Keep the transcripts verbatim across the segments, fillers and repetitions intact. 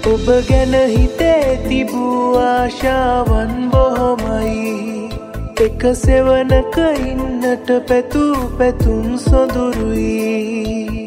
ඔබ ගැන හිතේ තිබූ ආශාවන් බොහොමයි එක සෙවනක ඉන්නට පැතූ පැතුම් සොඳුරුයි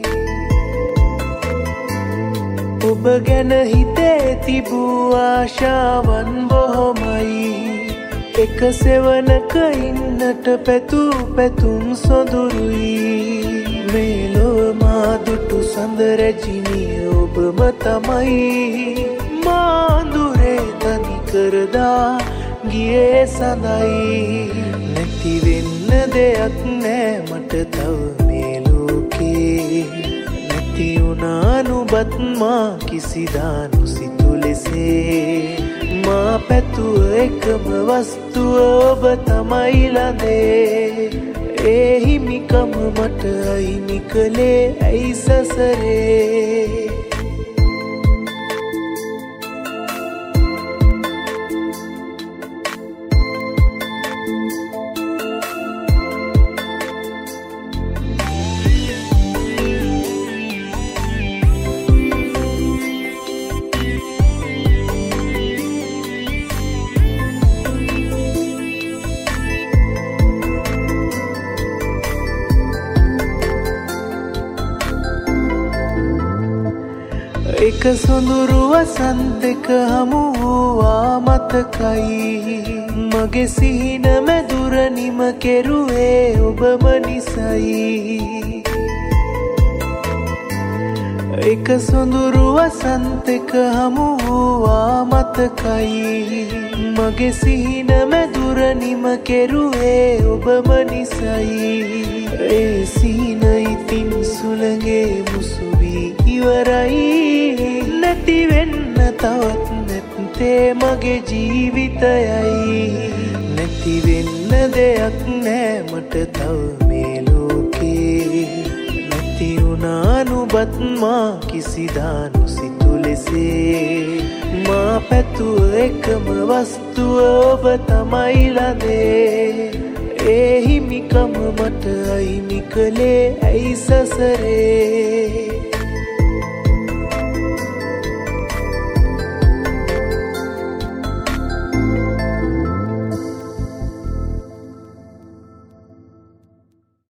ඔබ ගැන හිතේ තිබූ ආශාවන් බොහොමයි එක සෙවනක ඉන්නට පැතූ පැතුම් සොඳුරුයි මේලොව මා දුටු සඳ රැජිනිය ඔබම තමයි මාඳුරේ තනි කරදා ගියේ සඳයි නැති වෙන්න දෙයක් නෑ මට තව මේ ලෝකේ නැති වුණා නුඹත් මා කිසිදා නොසිතු ලෙසේ මා පැතුව එකම වස්තුව ඔබ තමයි ළඟේ ඒ හිමිකම මට අහිමි කළේ ඇයි සසරේ එක සොඳුරු වසන්තක හමු වූවා මතකයි මගේ සිහින මැදුර නිම කෙරුවේ ඔබම නිසයි එක සොඳුරු වසන්තක හමු වූවා මතකයි මගේ සිහින මැදුර නිම කෙරුවේ ඔබම නිසයි ඒ සිහින ඉතින් සුළඟේ මුසු වී ඉවරයි නැති වෙන්න තවත් නැත්තේ මගේ ජීවිතයයි නැති වෙන්න දෙයක් නෑ මට තව මේ ලෝකේ නැති වුණා නුඹත් මා කිසිදා නොසිතු ලෙසේ මා පැතුව එකම වස්තුව ඔබ තමයි ළඟේ ඒ හිමිකම මට අහිමි කළේ ඇයි සසරේ